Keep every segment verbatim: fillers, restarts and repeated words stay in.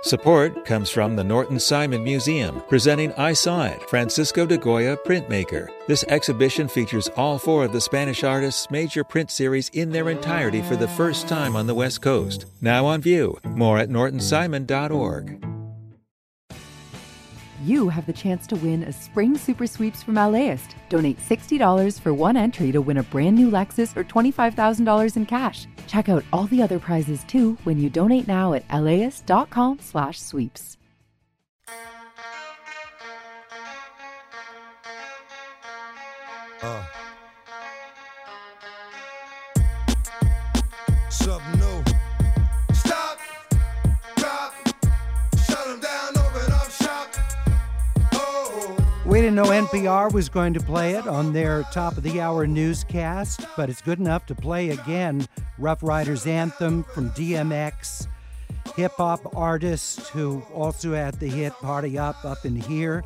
Support comes from the Norton Simon Museum, presenting I Saw It, Francisco de Goya Printmaker. This exhibition features all four of the Spanish artist's major print series in their entirety for the first time on the West Coast. Now on view. More at norton simon dot org. You have the chance to win a Spring Super Sweeps from LAist. Donate sixty dollars for one entry to win a brand new Lexus or twenty-five thousand dollars in cash. Check out all the other prizes too when you donate now at laist.com slash sweeps. Uh. Something new. Stop, drop, shut them down, open up shop. We didn't know N P R was going to play it on their top of the hour newscast, but it's good enough to play again. Rough Riders Anthem from D M X, hip-hop artist who also had the hit Party Up, Up in Here,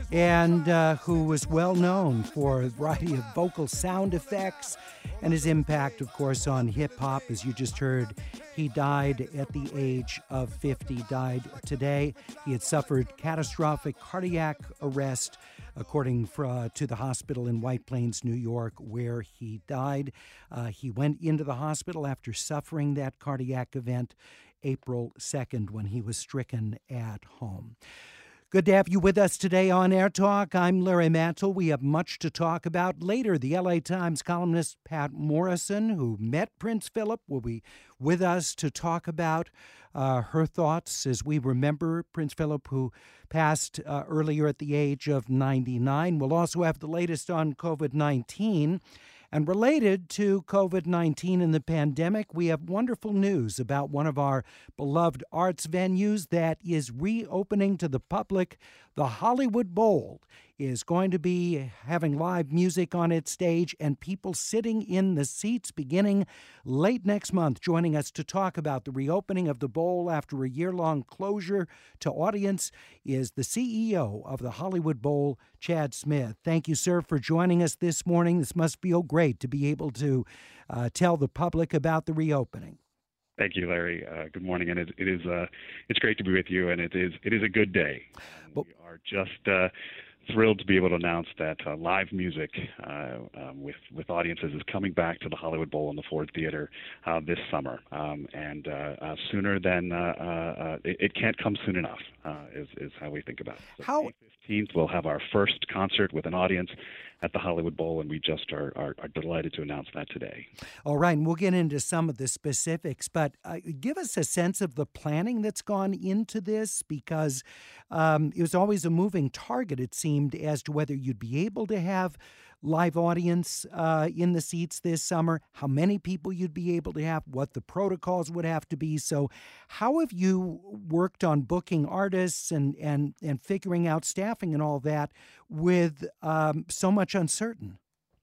and uh, who was well known for a variety of vocal sound effects and his impact, of course, on hip-hop. As you just heard, he died at the age of fifty, died today. He had suffered catastrophic cardiac arrest, according for, uh, to the hospital in White Plains, New York, where he died. Uh, he went into the hospital after suffering that cardiac event April second when he was stricken at home. Good to have you with us today on Air Talk. I'm Larry Mantle. We have much to talk about. Later, the L A Times columnist Pat Morrison, who met Prince Philip, will be with us to talk about uh, her thoughts as we remember Prince Philip, who passed uh, earlier at the age of ninety-nine. We'll also have the latest on covid nineteen. And related to covid nineteen and the pandemic, we have wonderful news about one of our beloved arts venues that is reopening to the public. The Hollywood Bowl is going to be having live music on its stage and people sitting in the seats beginning late next month. Joining us to talk about the reopening of the Bowl after a year-long closure to audience is the C E O of the Hollywood Bowl, Chad Smith. Thank you, sir, for joining us this morning. This must feel great to be able to uh, tell the public about the reopening. Thank you, Larry. Uh, good morning, and it, it is uh, it's great to be with you, and it is it is a good day. We are just uh, thrilled to be able to announce that uh, live music uh, um, with with audiences is coming back to the Hollywood Bowl and the Ford Theater uh, this summer, um, and uh, uh, sooner than uh, uh, it, it can't come soon enough. Uh, is is how we think about it. So how May fifteenth, we'll have our first concert with an audience at the Hollywood Bowl, and we just are, are, are delighted to announce that today. All right, and we'll get into some of the specifics, but uh, give us a sense of the planning that's gone into this, because um, it was always a moving target, it seemed, as to whether you'd be able to have live audience uh, in the seats this summer, how many people you'd be able to have, what the protocols would have to be. So how have you worked on booking artists and, and, and figuring out staffing and all that with um, so much uncertain?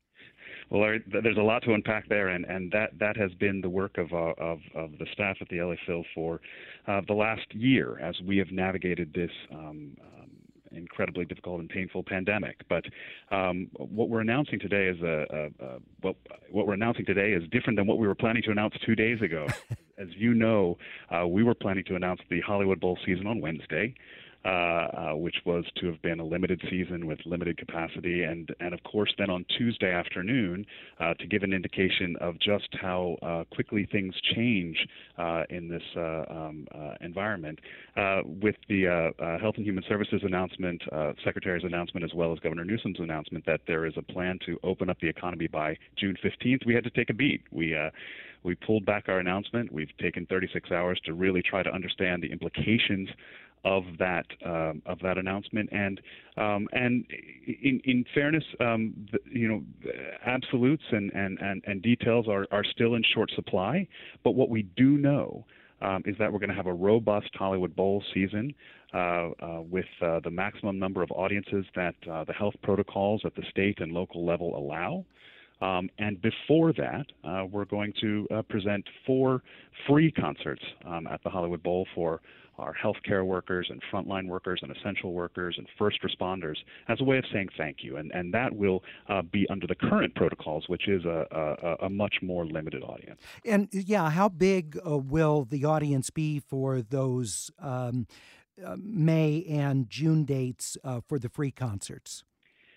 Well, Larry, there's a lot to unpack there, and, and that, that has been the work of, uh, of, of the staff at the L A Phil for uh, the last year as we have navigated this um, um, incredibly difficult and painful pandemic. But um, what we're announcing today is a, a, a what, what we're announcing today is different than what we were planning to announce two days ago. As you know, uh, we were planning to announce the Hollywood Bowl season on Wednesday. Uh, uh, which was to have been a limited season with limited capacity, and, and of course then on Tuesday afternoon uh, to give an indication of just how uh, quickly things change uh, in this uh, um, uh, environment. Uh, with the uh, uh, Health and Human Services announcement, uh, Secretary's announcement, as well as Governor Newsom's announcement that there is a plan to open up the economy by June fifteenth, we had to take a beat. We uh, we pulled back our announcement. We've taken thirty-six hours to really try to understand the implications of that um, of that announcement, and um, and in, in fairness, um, the, you know, absolutes and, and, and, and details are, are still in short supply. But what we do know um, is that we're going to have a robust Hollywood Bowl season uh, uh, with uh, the maximum number of audiences that uh, the health protocols at the state and local level allow. Um, and before that, uh, we're going to uh, present four free concerts um, at the Hollywood Bowl for our healthcare workers and frontline workers and essential workers and first responders as a way of saying thank you. And, and that will uh, be under the current protocols, which is a, a, a much more limited audience. And yeah, how big uh, will the audience be for those um, uh, May and June dates uh, for the free concerts?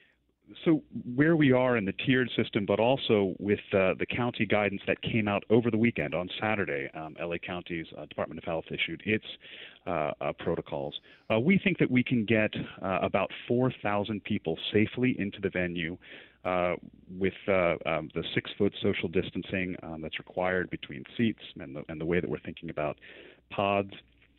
So where we are in the tiered system, but also with uh, the county guidance that came out over the weekend on Saturday, um, L A County's uh, Department of Health issued its uh, uh, protocols. Uh, we think that we can get uh, about four thousand people safely into the venue uh, with uh, um, the six-foot social distancing um, that's required between seats and the, and the way that we're thinking about pods.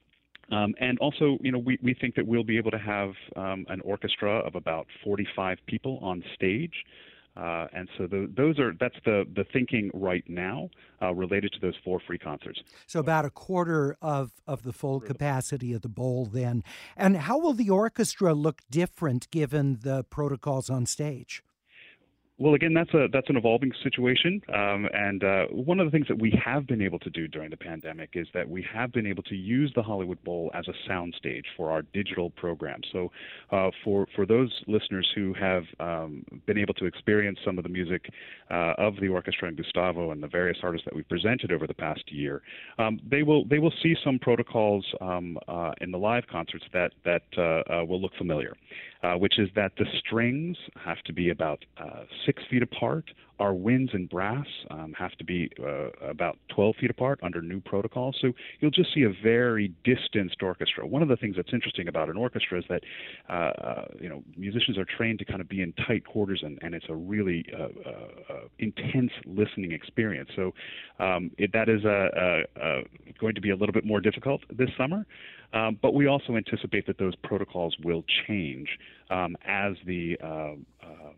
Um, and also, you know, we, we think that we'll be able to have um, an orchestra of about forty-five people on stage. Uh, and so the, those are that's the, the thinking right now uh, related to those four free concerts. So about a quarter of, of the full capacity of the bowl then. And how will the orchestra look different given the protocols on stage? Well, again, that's a that's an evolving situation, um, and uh, one of the things that we have been able to do during the pandemic is that we have been able to use the Hollywood Bowl as a soundstage for our digital program. So, uh, for for those listeners who have um, been able to experience some of the music uh, of the orchestra and Gustavo and the various artists that we've presented over the past year, um, they will they will see some protocols um, uh, in the live concerts that that uh, uh, will look familiar, uh, which is that the strings have to be about uh, six feet apart. Our winds and brass um, have to be uh, about twelve feet apart under new protocols. So you'll just see a very distanced orchestra. One of the things that's interesting about an orchestra is that uh, uh, you know musicians are trained to kind of be in tight quarters, and, and it's a really uh, uh, uh, intense listening experience. So um, it, that is a, a, a going to be a little bit more difficult this summer. Um, but we also anticipate that those protocols will change um, as the uh, uh,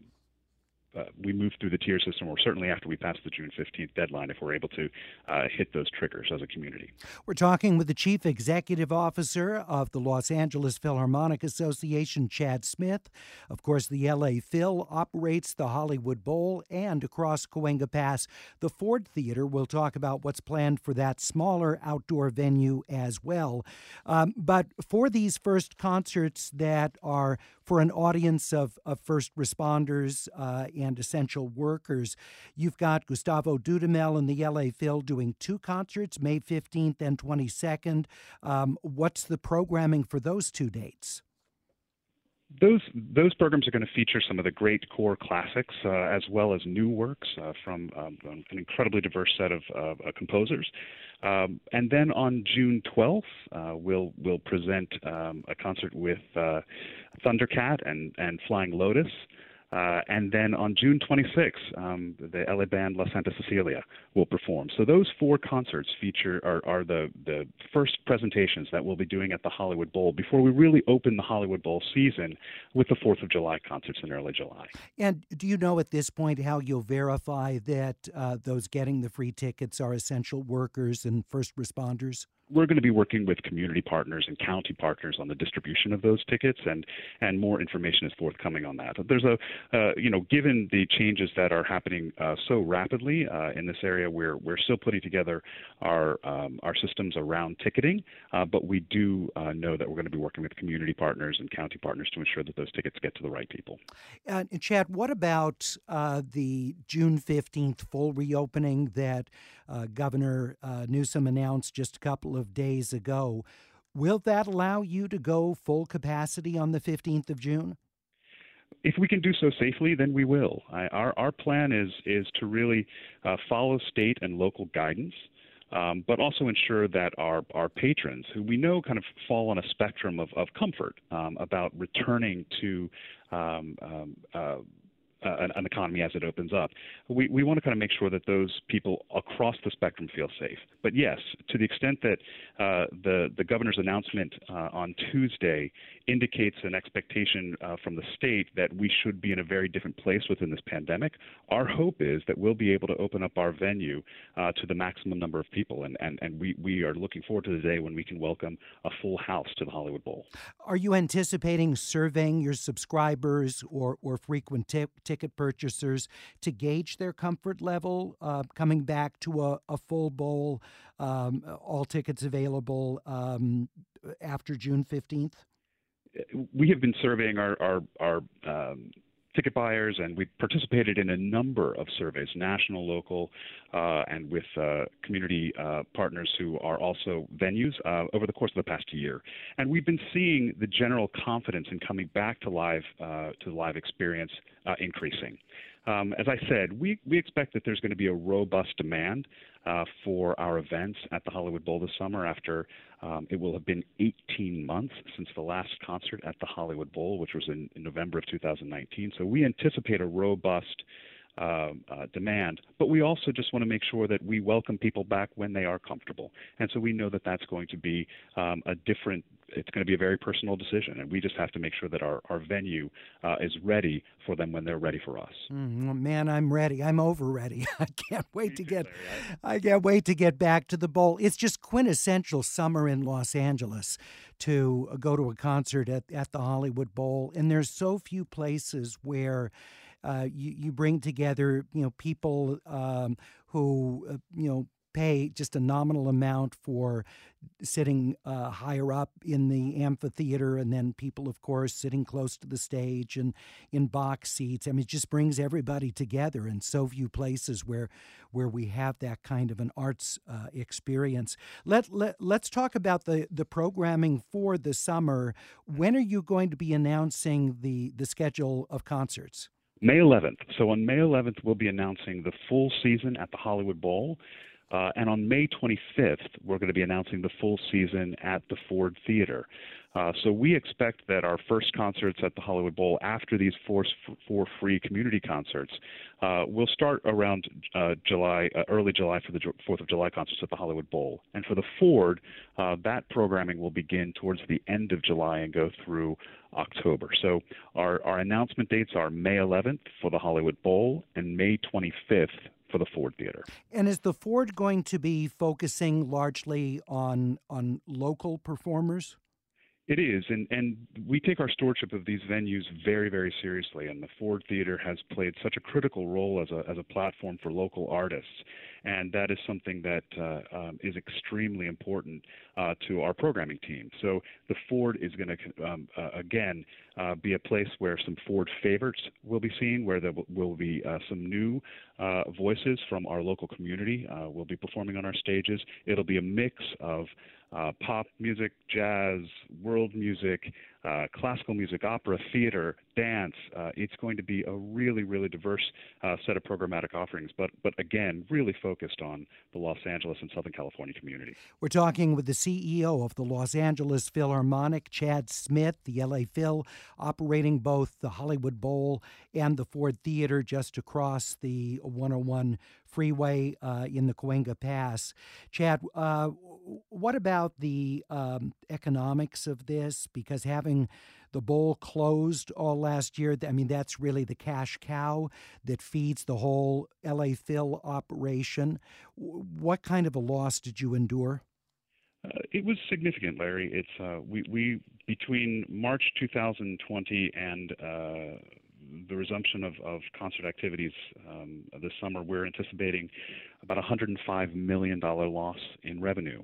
Uh, we move through the tier system, or certainly after we pass the June fifteenth deadline, if we're able to uh, hit those triggers as a community. We're talking with the Chief Executive Officer of the Los Angeles Philharmonic Association, Chad Smith. Of course, the L A Phil operates the Hollywood Bowl, and across Cahuenga Pass, the Ford Theater. We'll talk about what's planned for that smaller outdoor venue as well. Um, but for these first concerts that are for an audience of, of first responders uh, and essential workers, you've got Gustavo Dudamel and the L A Phil doing two concerts, May fifteenth and twenty-second. Um, what's the programming for those two dates? Those those programs are going to feature some of the great core classics, uh, as well as new works uh, from um, an incredibly diverse set of uh, uh, composers. Um, and then on June twelfth, uh, we'll we'll present um, a concert with uh, Thundercat and, and Flying Lotus. Uh, and then on June twenty-sixth, um, the L A band La Santa Cecilia will perform. So those four concerts feature are, are the, the first presentations that we'll be doing at the Hollywood Bowl before we really open the Hollywood Bowl season with the fourth of July concerts in early July. And do you know at this point how you'll verify that uh, those getting the free tickets are essential workers and first responders? We're going to be working with community partners and county partners on the distribution of those tickets, and, and more information is forthcoming on that. There's a, uh, you know, given the changes that are happening uh, so rapidly uh, in this area, we're we're still putting together our um, our systems around ticketing, uh, but we do uh, know that we're going to be working with community partners and county partners to ensure that those tickets get to the right people. Uh, and Chad, what about uh, the June fifteenth full reopening that uh, Governor uh, Newsom announced just a couple of days ago? Will that allow you to go full capacity on the fifteenth of June? If we can do so safely, then we will. I, our our plan is is to really uh, follow state and local guidance, um, but also ensure that our our patrons, who we know kind of fall on a spectrum of of comfort um, about returning to um, um, uh, Uh, an, an economy as it opens up. We, we want to kind of make sure that those people across the spectrum feel safe. But yes, to the extent that uh, the, the governor's announcement uh, on Tuesday indicates an expectation uh, from the state that we should be in a very different place within this pandemic, our hope is that we'll be able to open up our venue uh, to the maximum number of people. And, and, and we, we are looking forward to the day when we can welcome a full house to the Hollywood Bowl. Are you anticipating surveying your subscribers or, or frequent tip? ticket purchasers to gauge their comfort level uh, coming back to a, a full bowl, um, all tickets available um, after June fifteenth? We have been surveying our our, our um, ticket buyers, and we've participated in a number of surveys, national, local, uh, and with uh, community uh, partners who are also venues uh, over the course of the past year. And we've been seeing the general confidence in coming back to live uh, to the live experience uh, increasing. Um, as I said, we, we expect that there's going to be a robust demand uh, for our events at the Hollywood Bowl this summer after um, it will have been eighteen months since the last concert at the Hollywood Bowl, which was in, in November of two thousand nineteen. So we anticipate a robust Uh, uh, demand, but we also just want to make sure that we welcome people back when they are comfortable. And so we know that that's going to be um, a different, it's going to be a very personal decision, and we just have to make sure that our, our venue uh, is ready for them when they're ready for us. Mm, man, I'm ready. I'm over ready. I can't wait to get, I can't wait to get back to the bowl. It's just quintessential summer in Los Angeles to go to a concert at, at the Hollywood Bowl, and there's so few places where Uh, you, you bring together, you know, people um, who, uh, you know, pay just a nominal amount for sitting uh, higher up in the amphitheater, and then people, of course, sitting close to the stage and in box seats. I mean, it just brings everybody together in so few places where where we have that kind of an arts uh, experience. Let, let, let's talk about the, the programming for the summer. When are you going to be announcing the, the schedule of concerts? May eleventh. So on May eleventh, we'll be announcing the full season at the Hollywood Bowl. Uh, and on May twenty-fifth, we're going to be announcing the full season at the Ford Theater. Uh, so we expect that our first concerts at the Hollywood Bowl, after these four, four free community concerts, uh, will start around uh, July, uh, early July for the fourth of July concerts at the Hollywood Bowl. And for the Ford, uh, that programming will begin towards the end of July and go through October. So our, our announcement dates are May eleventh for the Hollywood Bowl and May twenty-fifth for the Ford Theater. And is the Ford going to be focusing largely on on local performers? It is, and, and we take our stewardship of these venues very, very seriously, and the Ford Theater has played such a critical role as a, as a platform for local artists, and that is something that uh, um, is extremely important uh, to our programming team. So the Ford is going to, um, uh, again, uh, be a place where some Ford favorites will be seen, where there will be uh, some new uh, voices from our local community uh, will be performing on our stages. It'll be a mix of Uh, pop music, jazz, world music, uh, classical music, opera, theater, dance. Uh, it's going to be a really, really diverse uh, set of programmatic offerings, but, but again, really focused on the Los Angeles and Southern California community. We're talking with the C E O of the Los Angeles Philharmonic, Chad Smith, the L A Phil, operating both the Hollywood Bowl and the Ford Theater just across the one oh one freeway uh, in the Cahuenga Pass. Chad, uh, what about the um, economics of this? Because having the bowl closed all last year, I mean, that's really the cash cow that feeds the whole L A Phil operation. What kind of a loss did you endure? Uh, it was significant, Larry. It's uh, we, we between March two thousand twenty and uh, the resumption of, of concert activities um, this summer, we're anticipating about a one hundred five million dollars loss in revenue.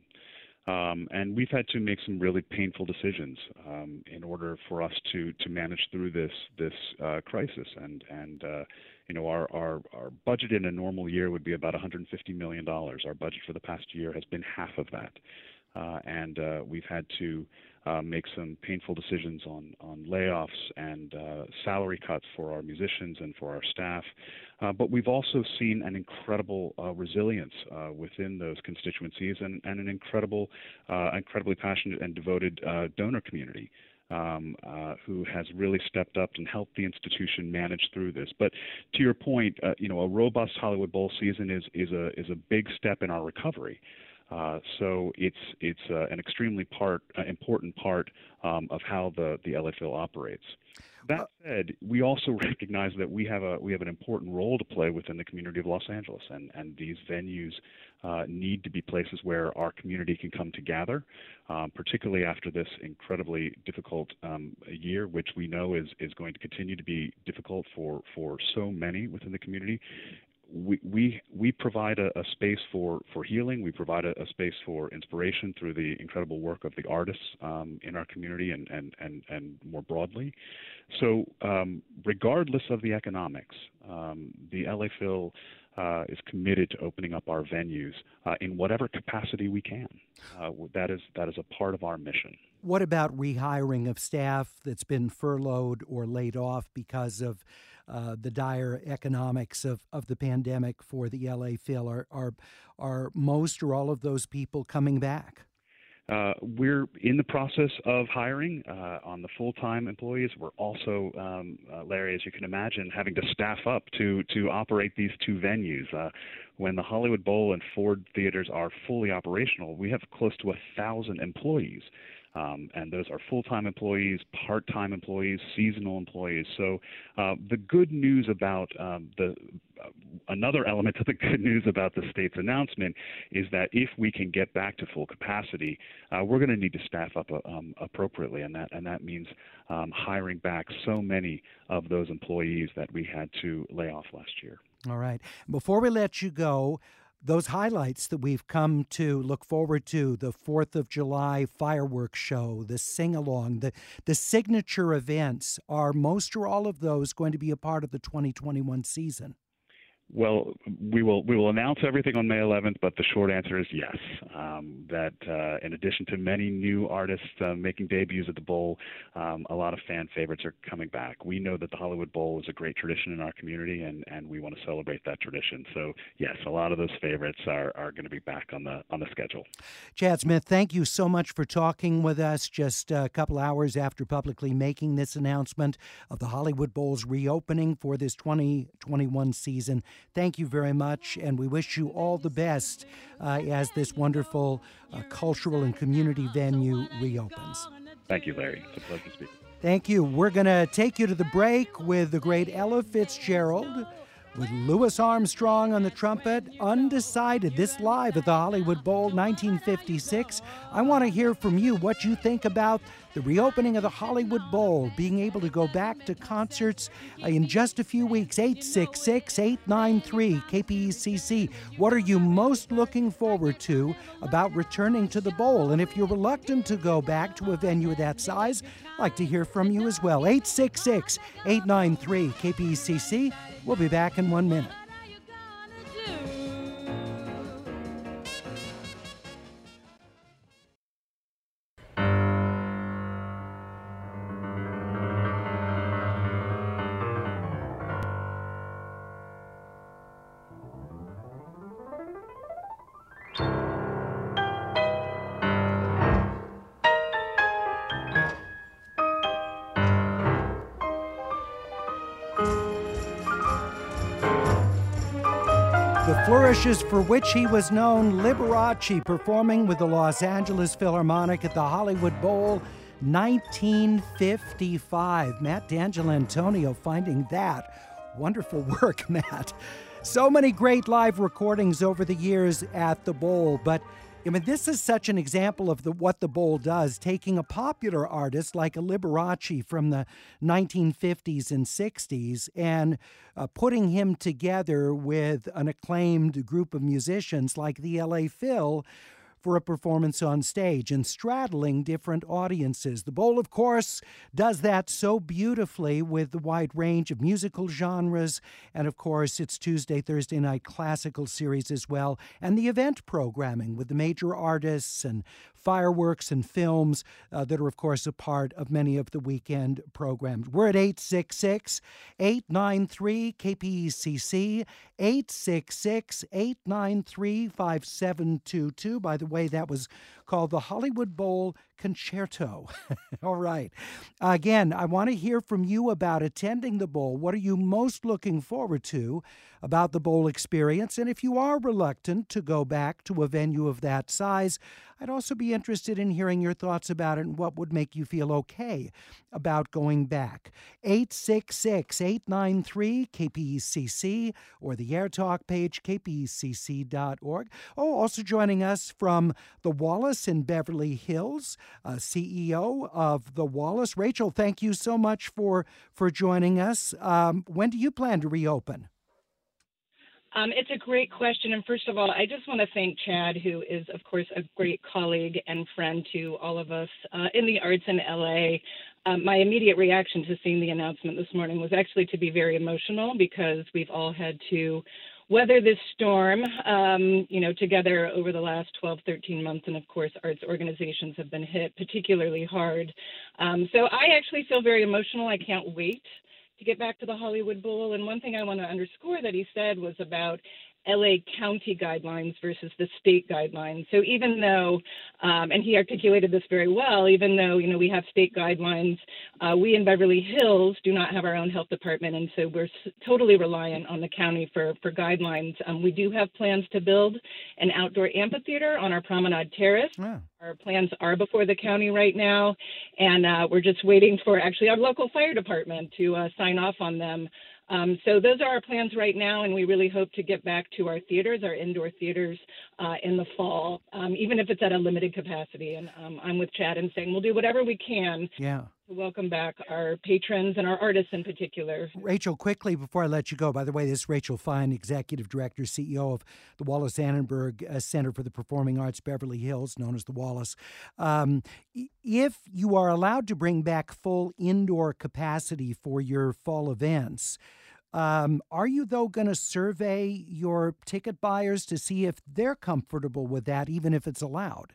Um, and we've had to make some really painful decisions um, in order for us to, to manage through this this uh, crisis. And and uh, you know our, our our budget in a normal year would be about one hundred fifty million dollars. Our budget for the past year has been half of that, uh, and uh, we've had to uh, make some painful decisions on on layoffs and uh, salary cuts for our musicians and for our staff. Uh, but we've also seen an incredible uh, resilience uh, within those constituencies, and, and an incredible, uh, incredibly passionate and devoted uh, donor community um, uh, who has really stepped up and helped the institution manage through this. But to your point, uh, you know, a robust Hollywood Bowl season is is a is a big step in our recovery. Uh, so it's it's uh, an extremely part uh, important part um, of how the the L A Phil operates. That said, we also recognize that we have a we have an important role to play within the community of Los Angeles, and and these venues uh, need to be places where our community can come together, um, particularly after this incredibly difficult um, year, which we know is is going to continue to be difficult for for so many within the community. we we we provide a, a space for, for healing. We provide a, a space for inspiration through the incredible work of the artists um, in our community and, and, and, and more broadly. So um, regardless of the economics, um, the L A Phil uh, is committed to opening up our venues uh, in whatever capacity we can. Uh, that is that is a part of our mission. What about rehiring of staff that's been furloughed or laid off because of uh, the dire economics of, of the pandemic for the L A Phil? Are, are, are most or all of those people coming back? Uh, we're in the process of hiring uh, on the full-time employees. We're also, um, uh, Larry, as you can imagine, having to staff up to to operate these two venues. Uh, when the Hollywood Bowl and Ford theaters are fully operational, we have close to a thousand employees. Um, and those are full-time employees, part-time employees, seasonal employees. So uh, the good news about um, the uh, another element of the good news about the state's announcement is that if we can get back to full capacity, uh, we're going to need to staff up uh, um, appropriately, and that and that means um, hiring back so many of those employees that we had to lay off last year. All right. Before we let you go, those highlights that we've come to look forward to, the fourth of July fireworks show, the sing-along, the, the signature events, are most or all of those going to be a part of the twenty twenty-one season? Well, we will we will announce everything on May eleventh, but the short answer is yes. Um, that uh, in addition to many new artists uh, making debuts at the Bowl, um, a lot of fan favorites are coming back. We know that the Hollywood Bowl is a great tradition in our community, and, and we want to celebrate that tradition. So yes, a lot of those favorites are, are going to be back on the on the schedule. Chad Smith, thank you so much for talking with us just a couple hours after publicly making this announcement of the Hollywood Bowl's reopening for this twenty twenty-one season. Thank you very much, and we wish you all the best uh, as this wonderful uh, cultural and community venue reopens. Thank you, Larry. It's a pleasure to speak. Thank you. We're going to take you to the break with the great Ella Fitzgerald, with Louis Armstrong on the trumpet, Undecided. This live at the Hollywood Bowl nineteen fifty-six. I want to hear from you what you think about the reopening of the Hollywood Bowl, being able to go back to concerts in just a few weeks. eight six six, eight nine three, K P E C C. What are you most looking forward to about returning to the Bowl? And if you're reluctant to go back to a venue of that size, I'd like to hear from you as well. eight six six, eight nine three, K P E C C. We'll be back in one minute. The flourishes for which he was known, Liberace, performing with the Los Angeles Philharmonic at the Hollywood Bowl, nineteen fifty-five. Matt D'Angelantonio finding that. Wonderful work, Matt. So many great live recordings over the years at the Bowl, but I mean, this is such an example of the, what the Bowl does, taking a popular artist like a Liberace from the nineteen fifties and sixties and uh, putting him together with an acclaimed group of musicians like the L A Phil for a performance on stage and straddling different audiences. The Bowl, of course, does that so beautifully with the wide range of musical genres and, of course, its Tuesday, Thursday night classical series as well, and the event programming with the major artists and fireworks and films uh, that are, of course, a part of many of the weekend programs. We're at eight six six, eight nine three, K P E C C, eight six six, eight nine three, five seven two two. By the way, that was called the Hollywood Bowl Concerto. All right. Again, I want to hear from you about attending the Bowl. What are you most looking forward to about the Bowl experience? And if you are reluctant to go back to a venue of that size, I'd also be interested in hearing your thoughts about it and what would make you feel okay about going back. eight six six, eight nine three, K P E C C or the AirTalk page, K P E C C dot org. Oh, also joining us from the Wallace in Beverly Hills, uh, C E O of the Wallace. Rachel, thank you so much for, for joining us. Um, when do you plan to reopen? Um, it's a great question. And first of all, I just want to thank Chad, who is, of course, a great colleague and friend to all of us uh, in the arts in L A. Um, my immediate reaction to seeing the announcement this morning was actually to be very emotional, because we've all had to weather this storm, um, you know, together over the last twelve, thirteen months. And of course, arts organizations have been hit particularly hard. Um, so I actually feel very emotional. I can't wait to get back to the Hollywood Bowl. And one thing I want to underscore that he said was about L A County guidelines versus the state guidelines. So even though, um, and he articulated this very well, even though, you know, we have state guidelines, uh, we in Beverly Hills do not have our own health department. And so we're s- totally reliant on the county for, for guidelines. Um, we do have plans to build an outdoor amphitheater on our Promenade Terrace. Yeah. Our plans are before the county right now, and uh, we're just waiting for actually our local fire department to uh, sign off on them. Um, so those are our plans right now, and we really hope to get back to our theaters, our indoor theaters, uh, in the fall, um, even if it's at a limited capacity. And um, I'm with Chad in saying we'll do whatever we can Yeah. to welcome back our patrons and our artists in particular. Rachel, quickly before I let you go, by the way, this is Rachel Fine, Executive Director, C E O of the Wallace Annenberg uh, Center for the Performing Arts, Beverly Hills, known as the Wallace. Um, if you are allowed to bring back full indoor capacity for your fall events, um, are you, though, going to survey your ticket buyers to see if they're comfortable with that, even if it's allowed?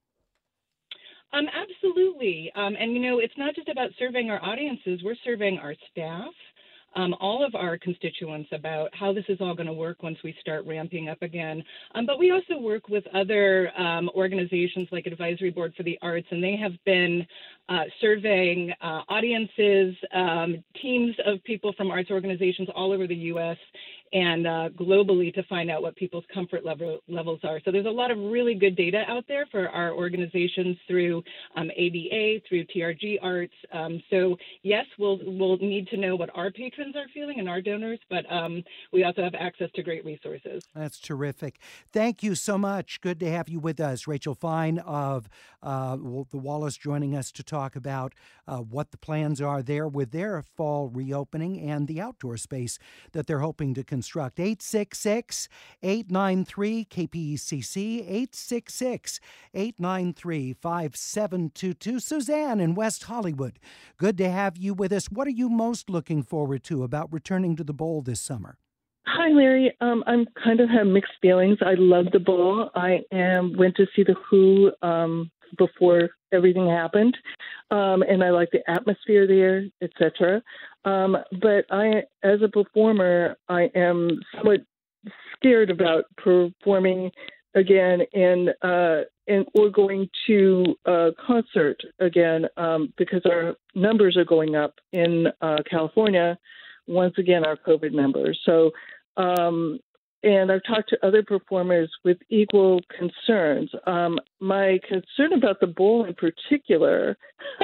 Um, absolutely. Um, and, you know, it's not just about surveying our audiences. We're surveying our staff, um, all of our constituents about how this is all going to work once we start ramping up again. Um, but we also work with other um, organizations like Advisory Board for the Arts, and they have been uh, surveying uh, audiences, um, teams of people from arts organizations all over the U S and uh, globally to find out what people's comfort level, levels are. So there's a lot of really good data out there for our organizations through um, A B A, through T R G Arts. Um, so yes, we'll we'll need to know what our patrons are feeling and our donors, but um, we also have access to great resources. That's terrific. Thank you so much. Good to have you with us. Rachel Fine of uh, the Wallace joining us to talk about uh, what the plans are there with their fall reopening and the outdoor space that they're hoping to construct. eight six six, eight nine three, K P E C C, eight six six, eight nine three, five seven two two. Suzanne in West Hollywood, good to have you with us. What are you most looking forward to about returning to the Bowl this summer? Hi, Larry. Um, I'm kind of have mixed feelings. I love the Bowl. I am went to see the Who um, before everything happened, um, and I like the atmosphere there, et cetera. Um, but I, as a performer, I am somewhat scared about performing again in uh, and or going to a concert again um, because our numbers are going up in uh, California. Once again, our COVID numbers. So. Um, and I've talked to other performers with equal concerns. Um, my concern about the Bowl in particular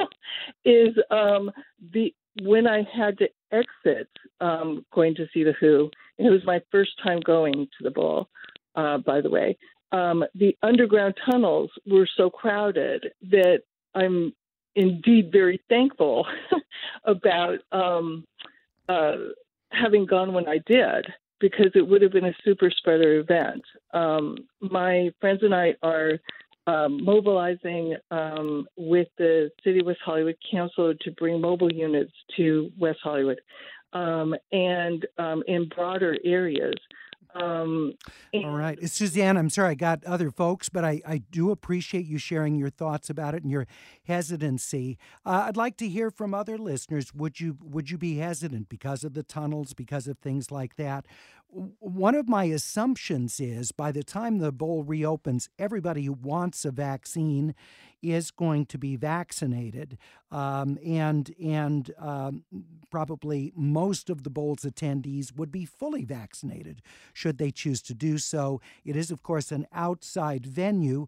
is um, the when I had to exit um, going to see the Who, and it was my first time going to the Bowl, uh, by the way, um, the underground tunnels were so crowded that I'm indeed very thankful about um, uh, having gone when I did, because it would have been a super spreader event. Um, my friends and I are um, mobilizing um, with the City of West Hollywood Council to bring mobile units to West Hollywood um, and um, in broader areas. Um, All right. Suzanne, I'm sorry I got other folks, but I, I do appreciate you sharing your thoughts about it and your hesitancy. Uh, I'd like to hear from other listeners. Would you would you be hesitant because of the tunnels, because of things like that? One of my assumptions is by the time the Bowl reopens, everybody who wants a vaccine is going to be vaccinated, um, and and um, probably most of the Bowl's attendees would be fully vaccinated, should they choose to do so. It is, of course, an outside venue.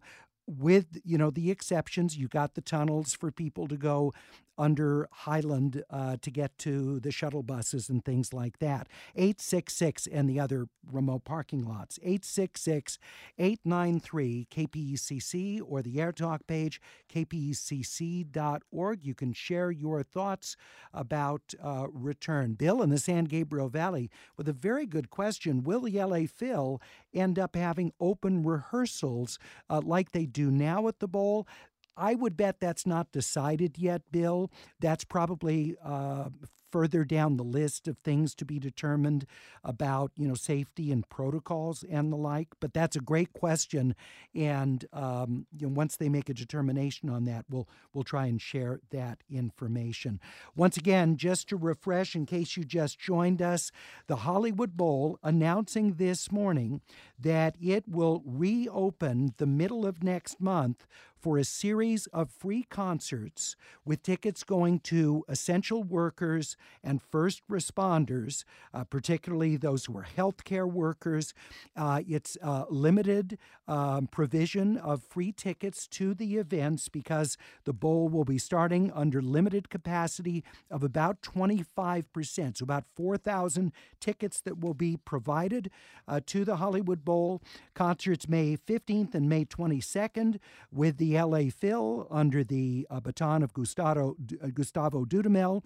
with, you know, the exceptions. You got the tunnels for people to go under Highland uh, to get to the shuttle buses and things like that. eight six six and the other remote parking lots. eight six six, eight nine three, K P E C C or the AirTalk page, k p e c c dot org. You can share your thoughts about uh, return. Bill in the San Gabriel Valley with a very good question. Will the L A Phil end up having open rehearsals uh, like they do now at the Bowl? I would bet that's not decided yet, Bill. That's probably uh, further down the list of things to be determined about, you know, safety and protocols and the like. But that's a great question, and um, you know, once they make a determination on that, we'll we'll try and share that information. Once again, just to refresh, in case you just joined us, the Hollywood Bowl announcing this morning that it will reopen the middle of next month for a series of free concerts with tickets going to essential workers and first responders, uh, particularly those who are healthcare workers. Uh, it's uh, limited um, provision of free tickets to the events because the Bowl will be starting under limited capacity of about twenty-five percent, so about four thousand tickets that will be provided uh, to the Hollywood Bowl. Concerts May fifteenth and May twenty-second with the L A Phil under the uh, baton of Gustavo, uh, Gustavo Dudamel.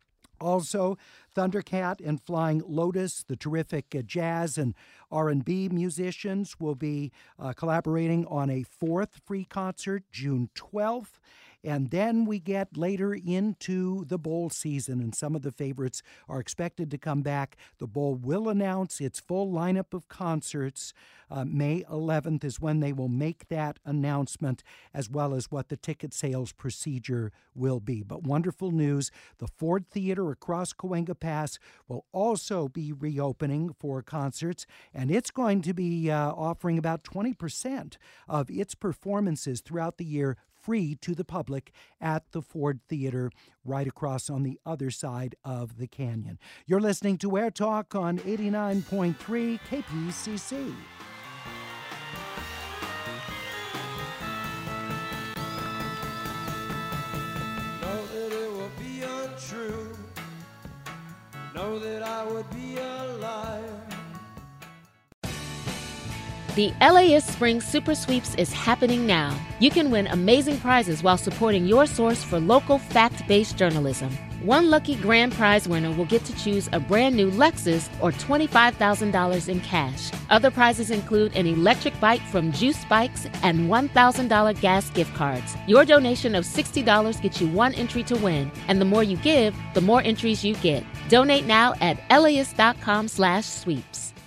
Also, Thundercat and Flying Lotus, the terrific uh, jazz and R and B musicians, will be uh, collaborating on a fourth free concert, June twelfth. And then we get later into the Bowl season, and some of the favorites are expected to come back. The Bowl will announce its full lineup of concerts. Uh, May eleventh is when they will make that announcement, as well as what the ticket sales procedure will be. But wonderful news, the Ford Theater across Cahuenga Pass will also be reopening for concerts, and it's going to be uh, offering about twenty percent of its performances throughout the year free to the public at the Ford Theater right across on the other side of the canyon. You're listening to Air Talk on eighty-nine point three K P E C C. Know that it will be untrue. Know that I would be a liar. The L A ist Spring Super Sweeps is happening now. You can win amazing prizes while supporting your source for local fact-based journalism. One lucky grand prize winner will get to choose a brand new Lexus or twenty-five thousand dollars in cash. Other prizes include an electric bike from Juice Bikes and one thousand dollars gas gift cards. Your donation of sixty dollars gets you one entry to win, and the more you give, the more entries you get. Donate now at laist.com slash sweeps.